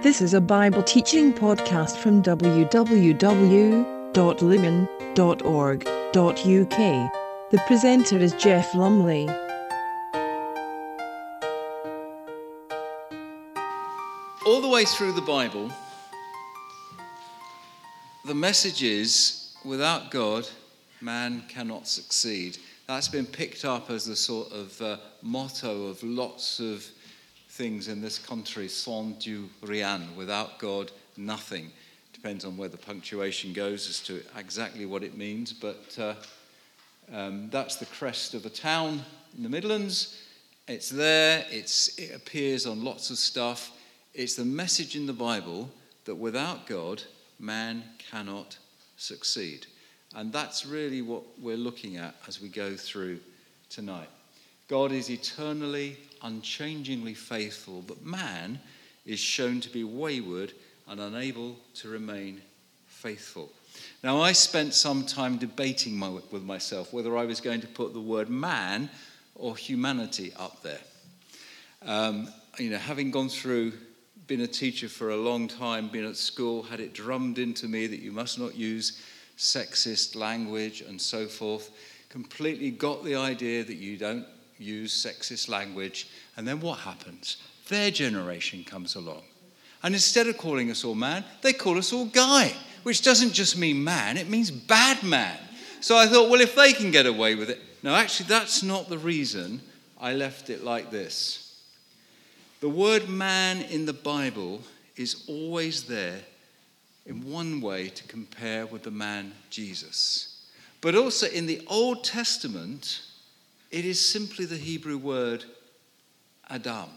This is a Bible teaching podcast from www.lumen.org.uk. The presenter is Jeff Lumley. All the way through the Bible, the message is, without God, man cannot succeed. That's been picked up as the sort of motto of lots of things in this country, sans Dieu rien, without God, nothing. Depends on where the punctuation goes as to exactly what it means, but that's the crest of a town in the Midlands. It's there, it appears on lots of stuff. It's the message in the Bible that without God, man cannot succeed. And that's really what we're looking at as we go through tonight. God is eternally, unchangingly faithful, but man is shown to be wayward and unable to remain faithful. Now, I spent some time debating with myself whether I was going to put the word man or humanity up there. Having gone through, been a teacher for a long time, been at school, had it drummed into me that you must not use sexist language and so forth, completely got the idea that you don't use sexist language, and then what happens? Their generation comes along, and instead of calling us all man, they call us all guy, which doesn't just mean man, it means bad man. So I thought, well, if they can get away with it. No, actually, that's not the reason I left it like this. The word man in the Bible is always there in one way to compare with the man Jesus. But also in the Old Testament, it is simply the Hebrew word Adam.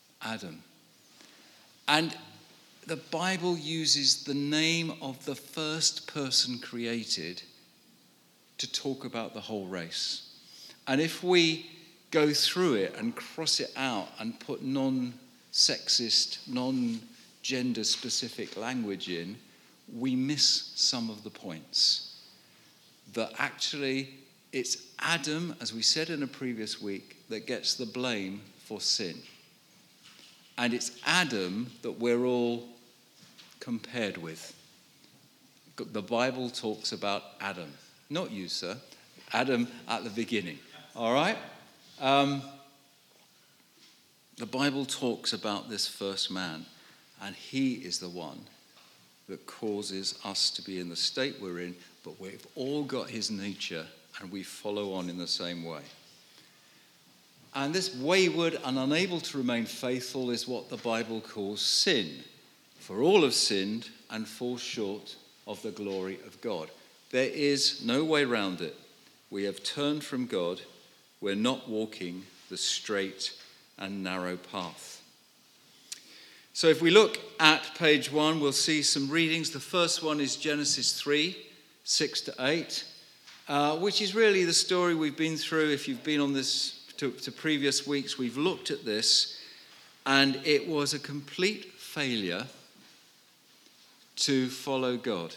And the Bible uses the name of the first person created to talk about the whole race. And if we go through it and cross it out and put non-sexist, non-gender specific language in, we miss some of the points. That actually it's Adam, as we said in a previous week, that gets the blame for sin. And it's Adam that we're all compared with. The Bible talks about Adam. Not you, sir. Adam at the beginning. All right? The Bible talks about this first man, and he is the one that causes us to be in the state we're in, but we've all got his nature, and we follow on in the same way. And this wayward and unable to remain faithful is what the Bible calls sin. For all have sinned and fall short of the glory of God. There is no way round it. We have turned from God. We're not walking the straight and narrow path. So if we look at page 1, we'll see some readings. The first one is Genesis 3, 6-8. Which is really the story we've been through. If you've been on this to previous weeks, we've looked at this, and it was a complete failure to follow God.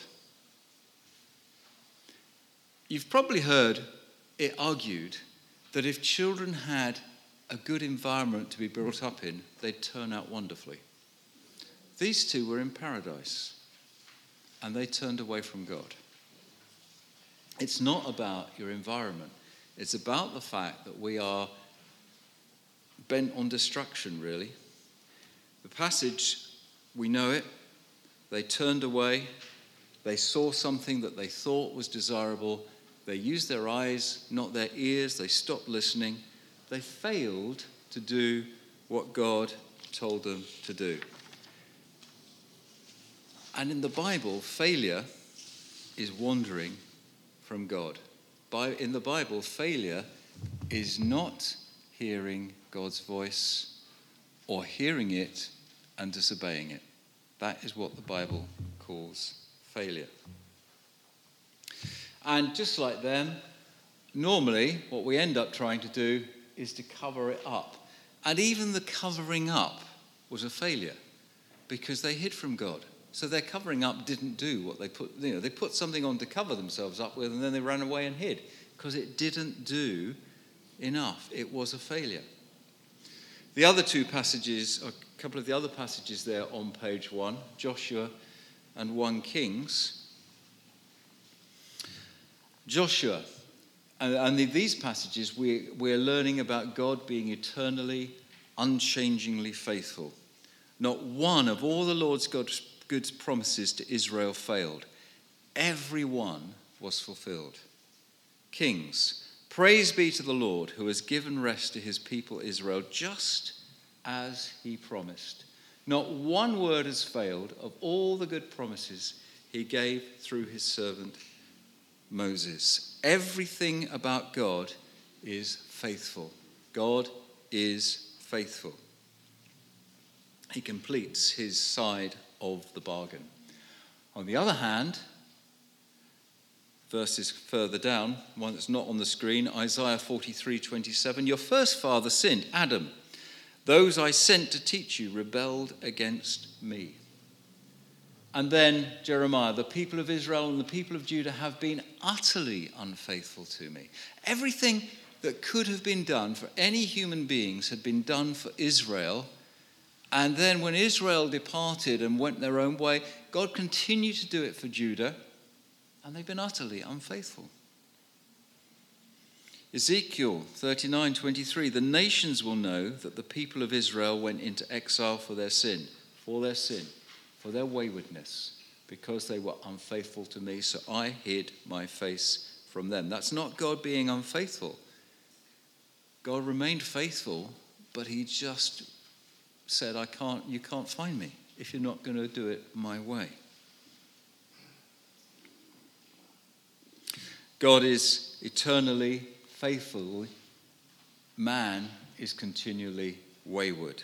You've probably heard it argued that if children had a good environment to be brought up in, they'd turn out wonderfully. These two were in paradise, and they turned away from God. It's not about your environment. It's about the fact that we are bent on destruction, really. The passage, we know it. They turned away. They saw something that they thought was desirable. They used their eyes, not their ears. They stopped listening. They failed to do what God told them to do. And in the Bible, failure is wandering from God. In the Bible, failure is not hearing God's voice or hearing it and disobeying it. That is what the Bible calls failure. And just like them, normally what we end up trying to do is to cover it up. And even the covering up was a failure because they hid from God. So their covering up didn't do what they put. They put something on to cover themselves up with, and then they ran away and hid because it didn't do enough. It was a failure. The other two passages a couple of the other passages there on page 1, Joshua and 1 Kings. Joshua, and in these passages we're learning about God being eternally, unchangingly faithful. Not one of all the Lord's God's good promises to Israel failed. Every one was fulfilled. Kings, praise be to the Lord who has given rest to his people Israel just as he promised. Not one word has failed of all the good promises he gave through his servant Moses. Everything about God is faithful. God is faithful. He completes his side of the bargain. On the other hand, verses further down, one that's not on the screen, Isaiah 43:27, your first father sinned, Adam. Those I sent to teach you rebelled against me. And then Jeremiah, the people of Israel and the people of Judah have been utterly unfaithful to me. Everything that could have been done for any human beings had been done for Israel. And then when Israel departed and went their own way, God continued to do it for Judah, and they've been utterly unfaithful. Ezekiel 39:23, the nations will know that the people of Israel went into exile for their sin, for their waywardness, because they were unfaithful to me, so I hid my face from them. That's not God being unfaithful. God remained faithful, but he just said, you can't find me if you're not going to do it my way. God is eternally faithful. Man is continually wayward.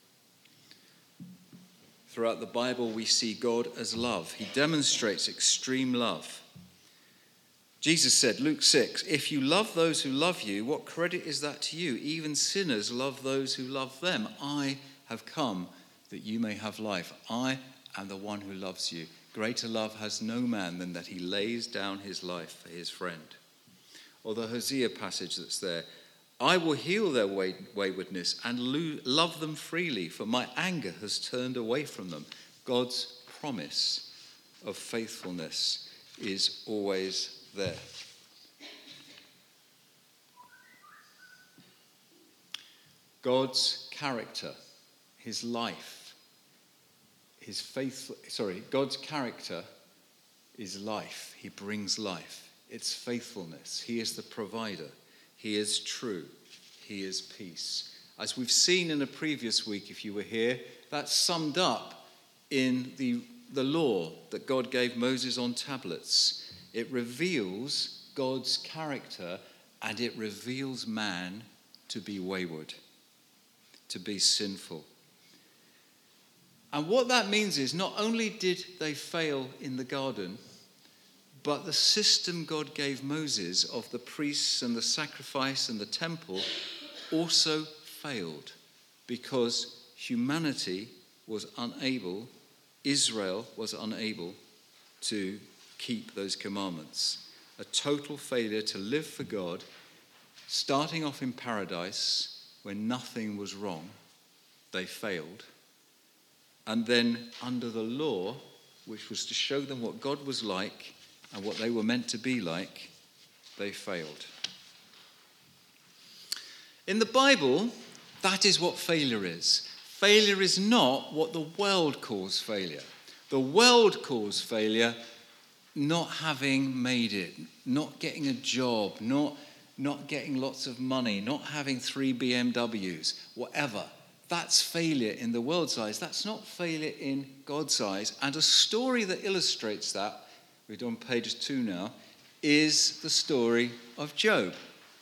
Throughout the Bible, we see God as love. He demonstrates extreme love. Jesus said, Luke 6, if you love those who love you, what credit is that to you? Even sinners love those who love them. I have come that you may have life. I am the one who loves you. Greater love has no man than that he lays down his life for his friend. Or the Hosea passage that's there. I will heal their waywardness and love them freely, for my anger has turned away from them. God's promise of faithfulness is always there. God's character, his life, God's character is life. He brings life. It's faithfulness. He is the provider. He is true. He is peace. As we've seen in a previous week, if you were here, that's summed up in the law that God gave Moses on tablets. It reveals God's character, and it reveals man to be wayward, to be sinful. And what that means is not only did they fail in the garden, but the system God gave Moses of the priests and the sacrifice and the temple also failed, because humanity was unable, Israel was unable to keep those commandments. A total failure to live for God, starting off in paradise when nothing was wrong, they failed. And then under the law, which was to show them what God was like and what they were meant to be like, they failed. In the Bible, that is what failure is. Failure is not what the world calls failure. The world calls failure not having made it, not getting a job, not getting lots of money, not having 3 BMWs, whatever. That's failure in the world's eyes. That's not failure in God's eyes. And a story that illustrates that, we're on page 2 now, is the story of Job.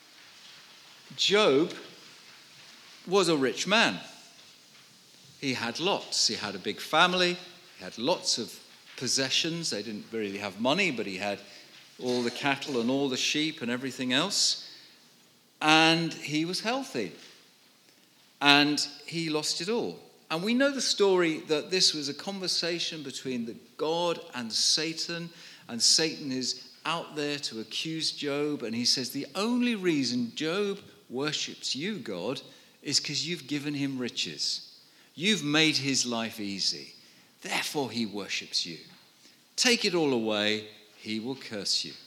Job was a rich man. He had lots. He had a big family. He had lots of possessions. They didn't really have money, but he had all the cattle and all the sheep and everything else. And he was healthy. And he lost it all. And we know the story that this was a conversation between the God and Satan is out there to accuse Job. And he says, the only reason Job worships you, God, is because you've given him riches. You've made his life easy. Therefore he worships you. Take it all away, he will curse you.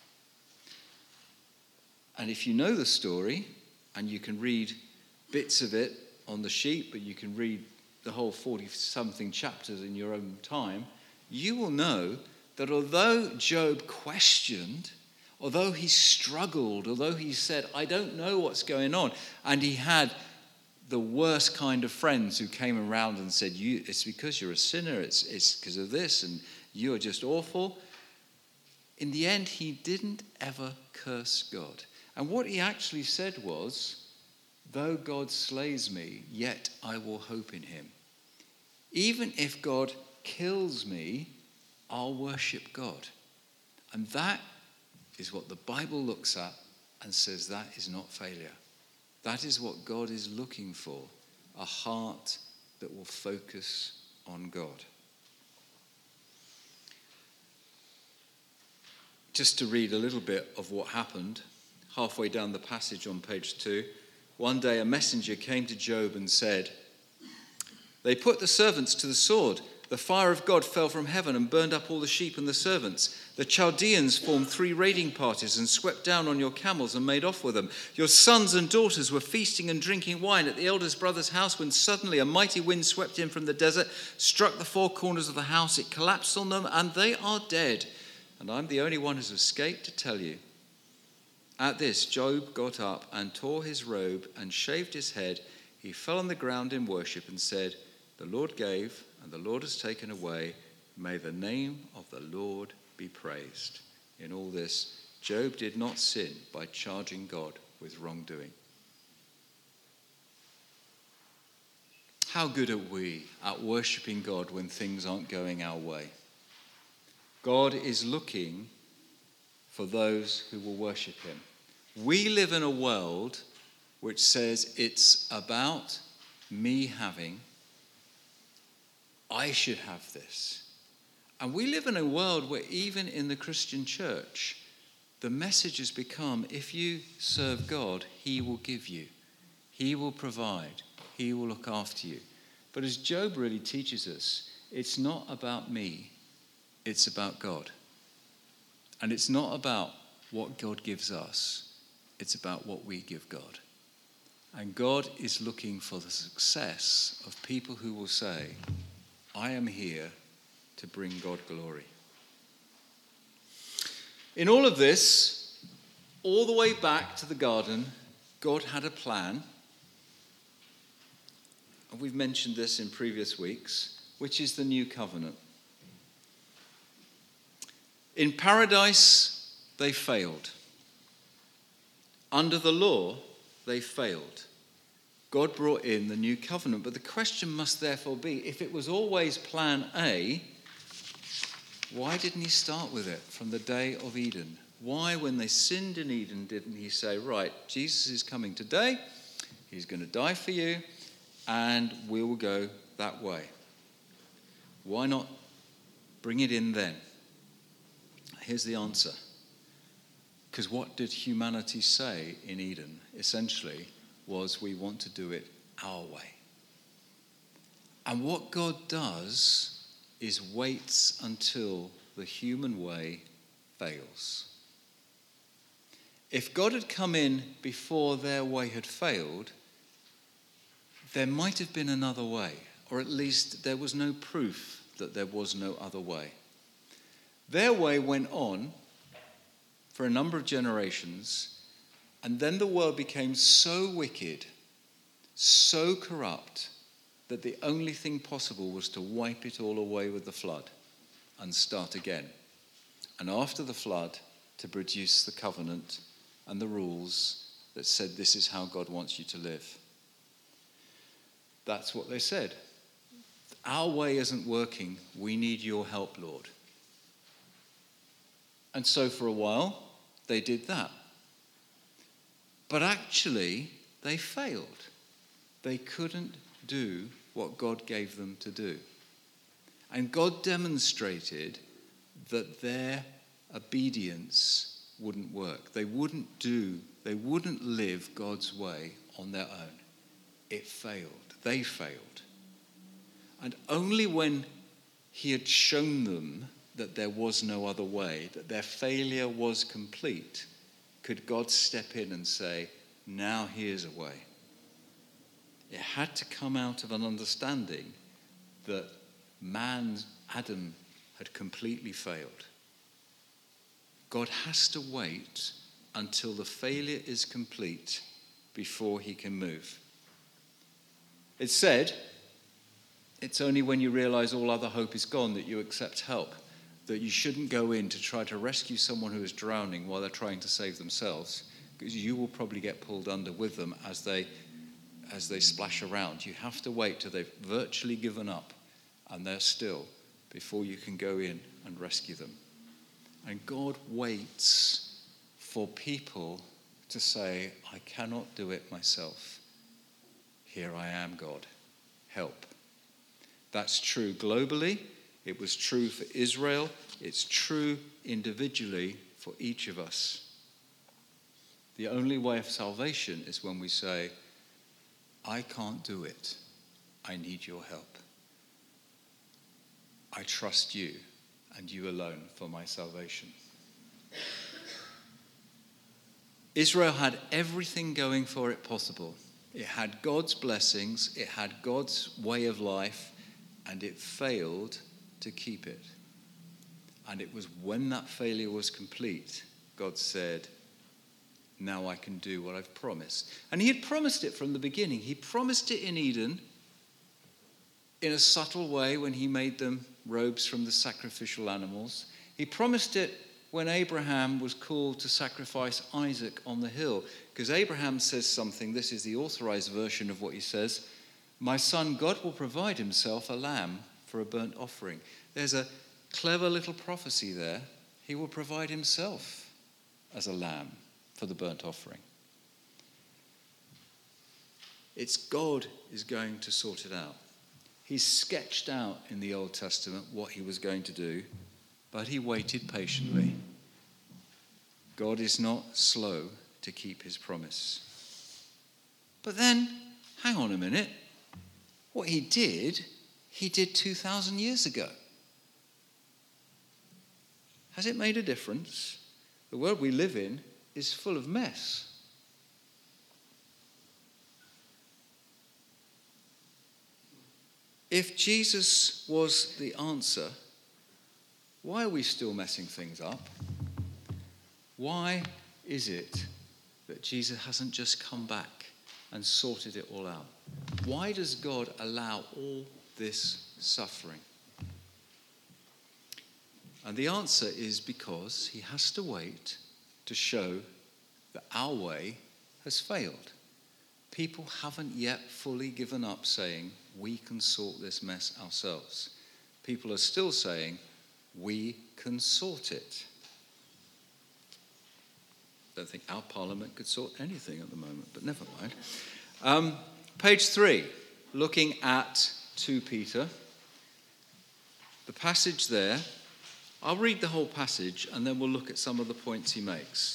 And if you know the story, and you can read bits of it on the sheet, but you can read the whole 40-something chapters in your own time, you will know that although Job questioned, although he struggled, although he said, I don't know what's going on, and he had the worst kind of friends who came around and said, it's because you're a sinner, it's because of this, and you are just awful. In the end, he didn't ever curse God. And what he actually said was, though God slays me, yet I will hope in him. Even if God kills me, I'll worship God. And that is what the Bible looks at and says that is not failure. That is what God is looking for, a heart that will focus on God. Just to read a little bit of what happened, halfway down the passage on page 2, one day a messenger came to Job and said, they put the servants to the sword. The fire of God fell from heaven and burned up all the sheep and the servants. The Chaldeans formed 3 raiding parties and swept down on your camels and made off with them. Your sons and daughters were feasting and drinking wine at the eldest brother's house when suddenly a mighty wind swept in from the desert, struck the 4 corners of the house. It collapsed on them and they are dead. And I'm the only one who's escaped to tell you. At this, Job got up and tore his robe and shaved his head. He fell on the ground in worship and said, the Lord gave and the Lord has taken away. May the name of the Lord be praised. In all this, Job did not sin by charging God with wrongdoing. How good are we at worshiping God when things aren't going our way? God is looking for those who will worship him. We live in a world which says it's about me having, I should have this. And we live in a world where even in the Christian church, the message has become, if you serve God, he will give you. He will provide. He will look after you. But as Job really teaches us, it's not about me, it's about God. And it's not about what God gives us, it's about what we give God. And God is looking for the success of people who will say, I am here to bring God glory. In all of this, all the way back to the garden, God had a plan. And we've mentioned this in previous weeks, which is the new covenant. In paradise, they failed. Under the law, they failed. God brought in the new covenant. But the question must therefore be, if it was always plan A, why didn't he start with it from the day of Eden? Why, when they sinned in Eden, didn't he say, right, Jesus is coming today, he's going to die for you, and we will go that way? Why not bring it in then? Here's the answer. Because what did humanity say in Eden? Essentially, was we want to do it our way. And what God does is waits until the human way fails. If God had come in before their way had failed, there might have been another way, or at least there was no proof that there was no other way. Their way went on for a number of generations, and then the world became so wicked, so corrupt, that the only thing possible was to wipe it all away with the flood and start again. And after the flood, to produce the covenant and the rules that said this is how God wants you to live. That's what they said. Our way isn't working. We need your help, Lord. And so for a while, they did that. But actually, they failed. They couldn't do what God gave them to do. And God demonstrated that their obedience wouldn't work. They wouldn't live God's way on their own. It failed. They failed. And only when he had shown them that there was no other way, that their failure was complete, could God step in and say, now here's a way. It had to come out of an understanding that Adam, had completely failed. God has to wait until the failure is complete before he can move. It's said, it's only when you realize all other hope is gone that you accept help, that you shouldn't go in to try to rescue someone who is drowning while they're trying to save themselves, because you will probably get pulled under with them as they splash around. You have to wait till they've virtually given up and they're still before you can go in and rescue them. And God waits for people to say, I cannot do it myself. Here I am, God. Help. That's true globally. It was true for Israel. It's true individually for each of us. The only way of salvation is when we say, I can't do it. I need your help. I trust you and you alone for my salvation. Israel had everything going for it possible. It had God's blessings, it had God's way of life, and it failed to keep it. And it was when that failure was complete, God said, now I can do what I've promised. And he had promised it from the beginning. He promised it in Eden in a subtle way when he made them robes from the sacrificial animals. He promised it when Abraham was called to sacrifice Isaac on the hill. Because Abraham says something, this is the authorized version of what he says, my son, God will provide himself a lamb for a burnt offering. There's a clever little prophecy there. He will provide himself as a lamb for the burnt offering. It's God is going to sort it out. He's sketched out in the Old Testament what he was going to do, but he waited patiently. God is not slow to keep his promise. But then, hang on a minute. What he did 2,000 years ago. Has it made a difference? The world we live in is full of mess. If Jesus was the answer, why are we still messing things up? Why is it that Jesus hasn't just come back and sorted it all out? Why does God allow all this suffering? And the answer is because he has to wait to show that our way has failed. People haven't yet fully given up saying, we can sort this mess ourselves. People are still saying, we can sort it. Don't think our parliament could sort anything at the moment, but never mind. Page 3, looking at 2 Peter. The passage there, I'll read the whole passage and then we'll look at some of the points he makes.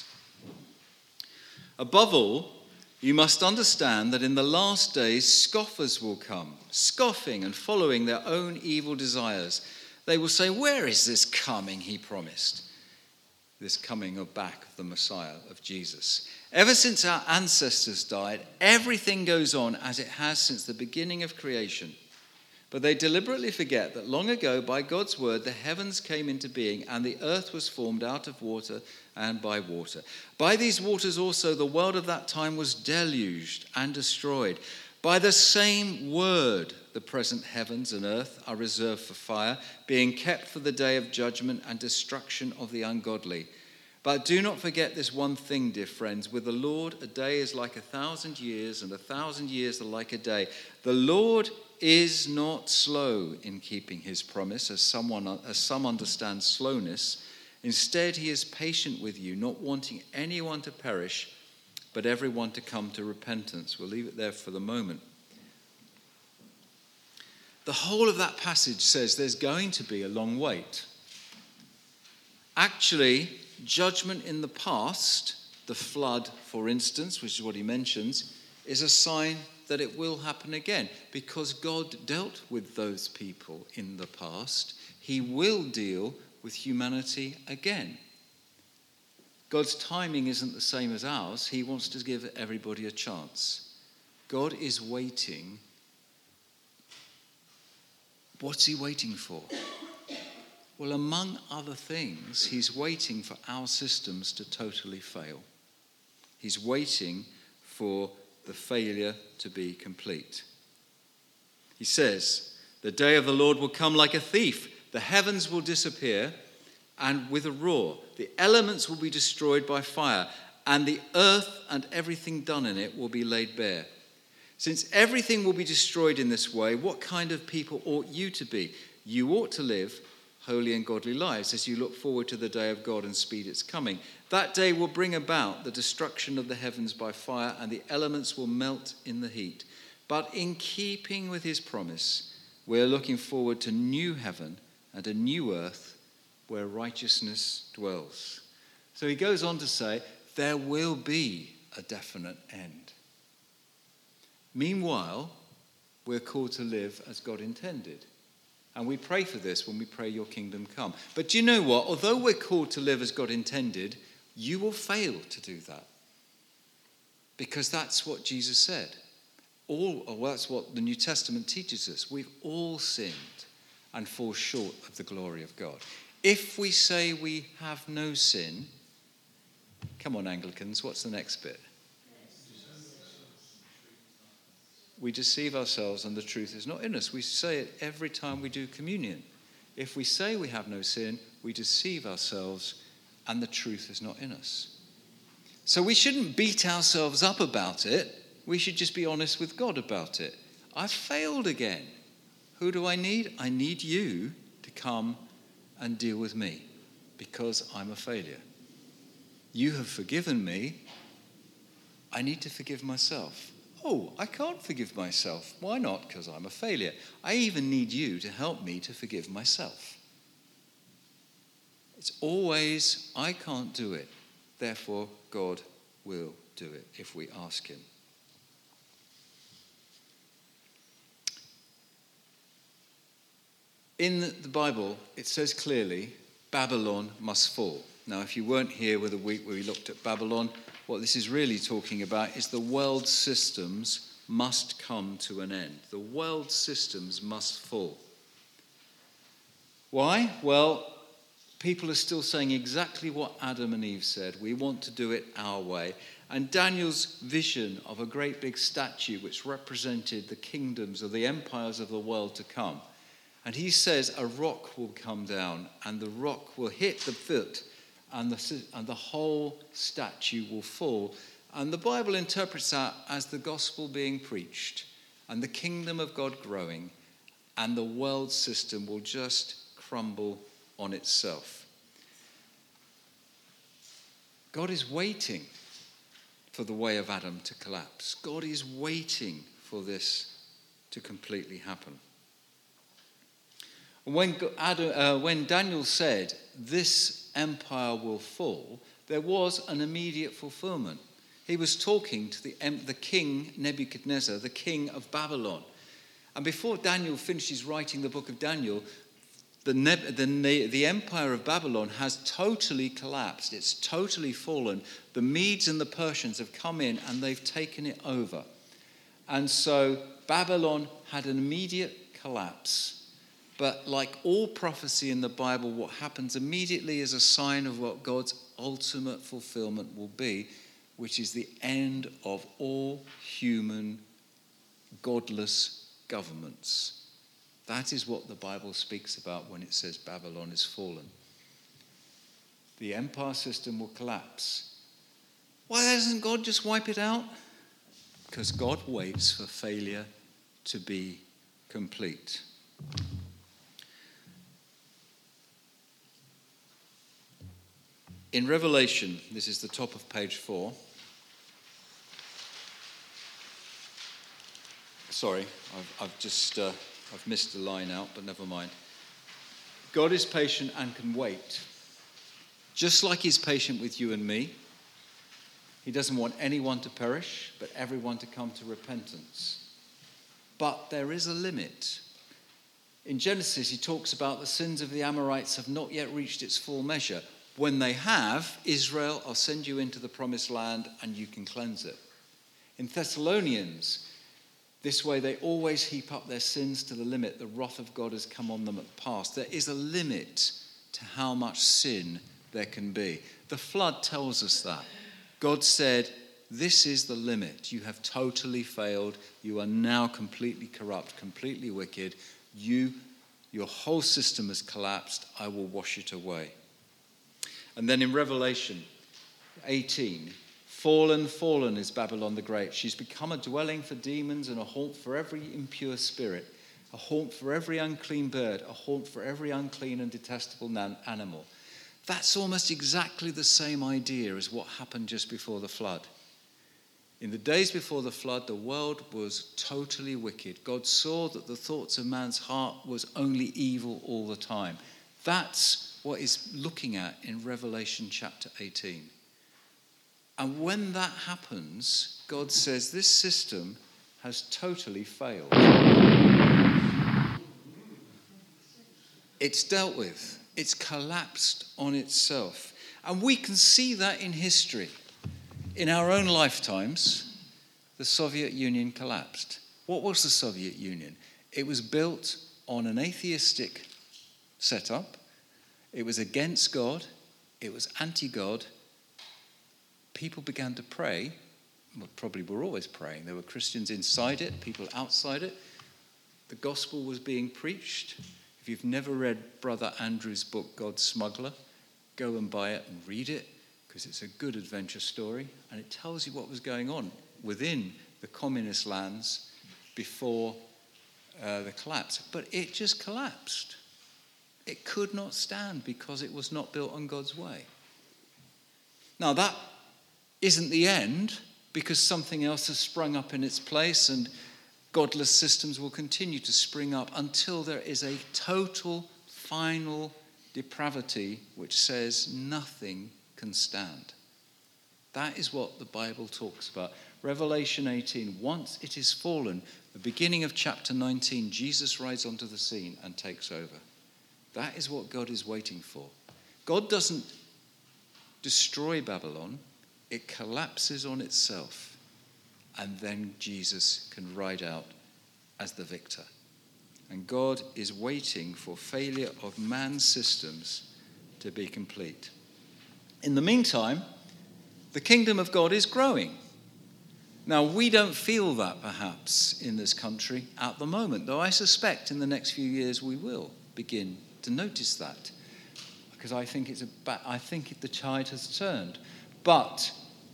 Above all, you must understand that in the last days scoffers will come, scoffing and following their own evil desires. They will say, where is this coming he promised? This coming back of the Messiah, of Jesus. Ever since our ancestors died, everything goes on as it has since the beginning of creation. But they deliberately forget that long ago, by God's word, the heavens came into being and the earth was formed out of water and by water. By these waters also the world of that time was deluged and destroyed. By the same word, the present heavens and earth are reserved for fire, being kept for the day of judgment and destruction of the ungodly. But do not forget this one thing, dear friends. With the Lord, a day is like 1,000 years, and 1,000 years are like a day. The Lord is not slow in keeping his promise, as some understand slowness. Instead, he is patient with you, not wanting anyone to perish, but everyone to come to repentance. We'll leave it there for the moment. The whole of that passage says there's going to be a long wait. Actually, judgment in the past, the flood, for instance, which is what he mentions, is a sign that it will happen again, because God dealt with those people in the past. He will deal with humanity again. God's timing isn't the same as ours. He wants to give everybody a chance. God is waiting. What's he waiting for? Well, among other things, he's waiting for our systems to totally fail. He's waiting for the failure to be complete. He says, the day of the Lord will come like a thief. The heavens will disappear, and with a roar, the elements will be destroyed by fire, and the earth and everything done in it will be laid bare. Since everything will be destroyed in this way, what kind of people ought you to be? You ought to live holy and godly lives as you look forward to the day of God and speed its coming. That day will bring about the destruction of the heavens by fire, and the elements will melt in the heat. But in keeping with his promise, we're looking forward to new heaven and a new earth where righteousness dwells. So he goes on to say, there will be a definite end. Meanwhile, we're called to live as God intended. And we pray for this when we pray, your kingdom come. But do you know what? Although we're called to live as God intended, you will fail to do that. Because that's what Jesus said. That's what the New Testament teaches us. We've all sinned and fall short of the glory of God. If we say we have no sin, come on, Anglicans, what's the next bit? We deceive ourselves and the truth is not in us. We say it every time we do communion. If we say we have no sin, we deceive ourselves and the truth is not in us. So we shouldn't beat ourselves up about it. We should just be honest with God about it. I've failed again. Who do I need? I need you to come and deal with me because I'm a failure. You have forgiven me. I need to forgive myself. Oh, I can't forgive myself. Why not? Because I'm a failure. I even need you to help me to forgive myself. It's always, I can't do it. Therefore, God will do it if we ask him. In the Bible, it says clearly, Babylon must fall. Now, if you weren't here with a week where we looked at Babylon, what this is really talking about is the world systems must come to an end. The world systems must fall. Why? Well, people are still saying exactly what Adam and Eve said. We want to do it our way. And Daniel's vision of a great big statue which represented the kingdoms or the empires of the world to come. And he says a rock will come down and the rock will hit the foot and the whole statue will fall. And the Bible interprets that as the gospel being preached and the kingdom of God growing, and the world system will just crumble on itself. God is waiting for the way of Adam to collapse. God is waiting for this to completely happen. When Daniel said, this empire will fall, there was an immediate fulfillment. He was talking to the king Nebuchadnezzar, the king of Babylon. And before Daniel finishes writing the book of Daniel, the empire of Babylon has totally collapsed. It's totally fallen. The Medes and the Persians have come in and they've taken it over. And so Babylon had an immediate collapse. But like all prophecy in the Bible, what happens immediately is a sign of what God's ultimate fulfillment will be, which is the end of all human, godless governments. That is what the Bible speaks about when it says Babylon is fallen. The empire system will collapse. Why doesn't God just wipe it out? Because God waits for failure to be complete. In Revelation, this is the top of page 4. Sorry, I've missed a line out, but never mind. God is patient and can wait. Just like he's patient with you and me. He doesn't want anyone to perish, but everyone to come to repentance. But there is a limit. In Genesis, he talks about the sins of the Amorites have not yet reached its full measure. When they have, Israel, I'll send you into the promised land and you can cleanse it. In Thessalonians, this way they always heap up their sins to the limit. The wrath of God has come on them at the past. There is a limit to how much sin there can be. The flood tells us that. God said, this is the limit. You have totally failed. You are now completely corrupt, completely wicked. Your whole system has collapsed. I will wash it away. And then in Revelation 18, fallen, fallen is Babylon the Great. She's become a dwelling for demons and a haunt for every impure spirit, a haunt for every unclean bird, a haunt for every unclean and detestable animal. That's almost exactly the same idea as what happened just before the flood. In the days before the flood, the world was totally wicked. God saw that the thoughts of man's heart was only evil all the time. That's what he's looking at in Revelation chapter 18. And when that happens, God says this system has totally failed. It's dealt with. It's collapsed on itself. And we can see that in history. In our own lifetimes, the Soviet Union collapsed. What was the Soviet Union? It was built on an atheistic setup. It was against God. It was anti-God. People began to pray. Well, probably were always praying. There were Christians inside it, people outside it. The gospel was being preached. If you've never read Brother Andrew's book, God's Smuggler, go and buy it and read it, because it's a good adventure story, and it tells you what was going on within the communist lands before the collapse. But it just collapsed. It could not stand because it was not built on God's way. Now that isn't the end, because something else has sprung up in its place, and godless systems will continue to spring up until there is a total, final depravity which says nothing can stand. That is what the Bible talks about. Revelation 18, once it is fallen, the beginning of chapter 19, Jesus rides onto the scene and takes over. That is what God is waiting for. God doesn't destroy Babylon. It collapses on itself. And then Jesus can ride out as the victor. And God is waiting for failure of man's systems to be complete. In the meantime, the kingdom of God is growing. Now, we don't feel that perhaps in this country at the moment, though I suspect in the next few years we will begin to notice that, because I think the tide has turned. But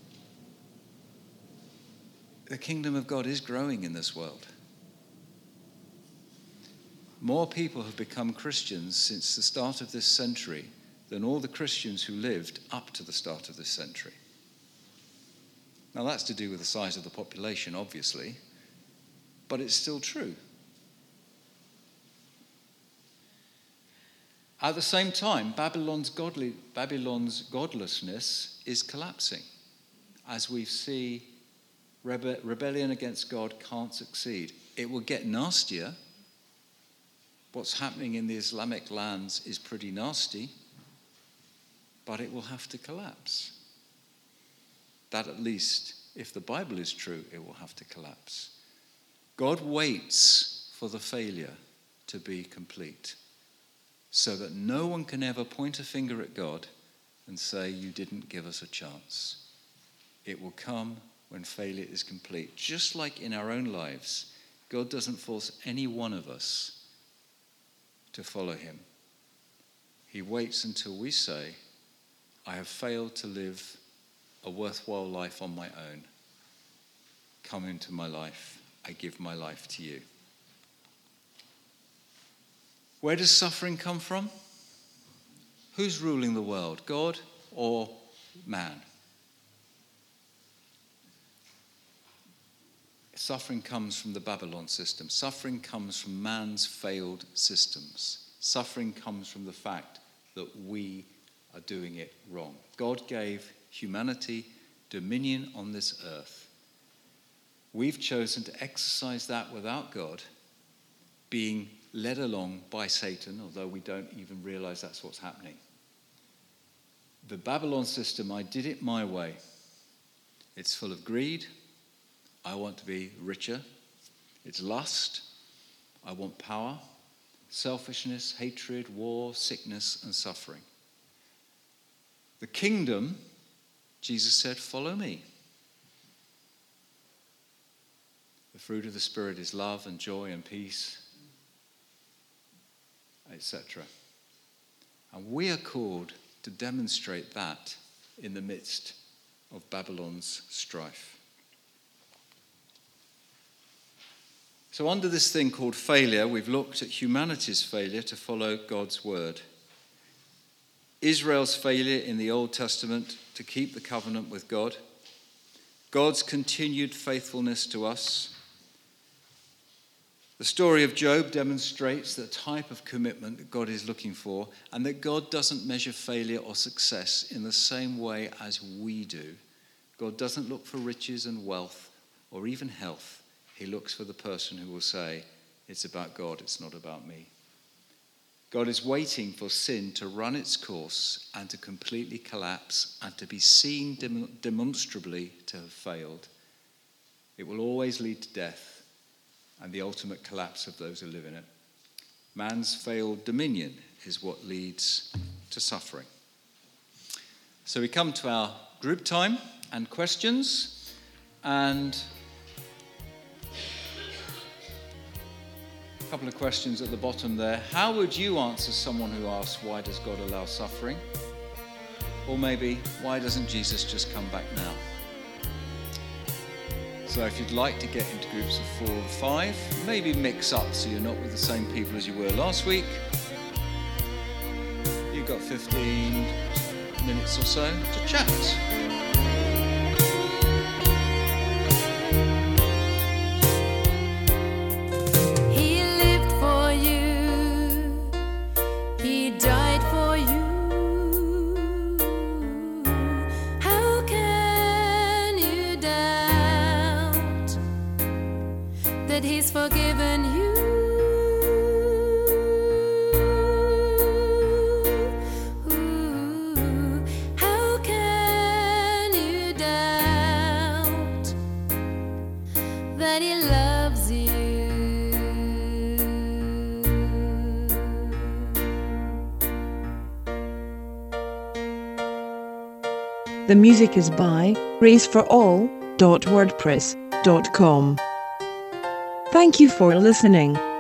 the kingdom of God is growing in this world. More people have become Christians since the start of this century than all the Christians who lived up to the start of this century. Now that's to do with the size of the population, obviously, but it's still true. At the same time, Babylon's godlessness is collapsing, as we see rebellion against God can't succeed. It will get nastier. What's happening in the Islamic lands is pretty nasty, but it will have to collapse. That, at least, if the Bible is true, it will have to collapse. God waits for the failure to be complete, so that no one can ever point a finger at God and say, you didn't give us a chance. It will come when failure is complete. Just like in our own lives, God doesn't force any one of us to follow him. He waits until we say, I have failed to live a worthwhile life on my own. Come into my life. I give my life to you. Where does suffering come from? Who's ruling the world, God or man? Suffering comes from the Babylon system. Suffering comes from man's failed systems. Suffering comes from the fact that we are doing it wrong. God gave humanity dominion on this earth. We've chosen to exercise that without God, being led along by Satan, although we don't even realize that's what's happening. The Babylon system, I did it my way. It's full of greed. I want to be richer. It's lust. I want power, selfishness, hatred, war, sickness, and suffering. The kingdom, Jesus said, follow me. The fruit of the Spirit is love and joy and peace, etc. And we are called to demonstrate that in the midst of Babylon's strife. So under this thing called failure, we've looked at humanity's failure to follow God's word. Israel's failure in the Old Testament to keep the covenant with God. God's continued faithfulness to us. The story of Job demonstrates the type of commitment that God is looking for, and that God doesn't measure failure or success in the same way as we do. God doesn't look for riches and wealth or even health. He looks for the person who will say, it's about God, it's not about me. God is waiting for sin to run its course and to completely collapse and to be seen demonstrably to have failed. It will always lead to death and the ultimate collapse of those who live in it. Man's failed dominion is what leads to suffering. So we come to our group time and questions, and a couple of questions at the bottom there. How would you answer someone who asks, why does God allow suffering? Or maybe, why doesn't Jesus just come back now? So if you'd like to get into groups of 4 or 5, maybe mix up so you're not with the same people as you were last week. You've got 15 minutes or so to chat. He's forgiven you. How can you doubt that he loves you? The music is by graceforall.wordpress.com. Thank you for listening.